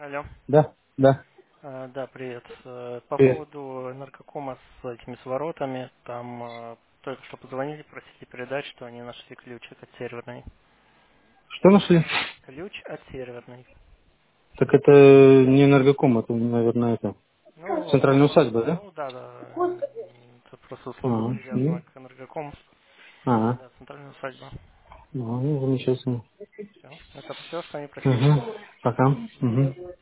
Алло. Да, да. Да, привет. По Привет. поводу энергокома с этими с воротами, там только что позвонили, просили передать, что они нашли ключик от серверной. Что нашли? Ключ от серверной. Так это не энергоком, это, наверное, это центральная Ну, усадьба, да? ну да, да. Это просто услуга Ага. привязана к энергокому. Ага. Да, центральная усадьба. Ну, замечательно. Все. Это все, что они просили. Угу. Пока. Угу.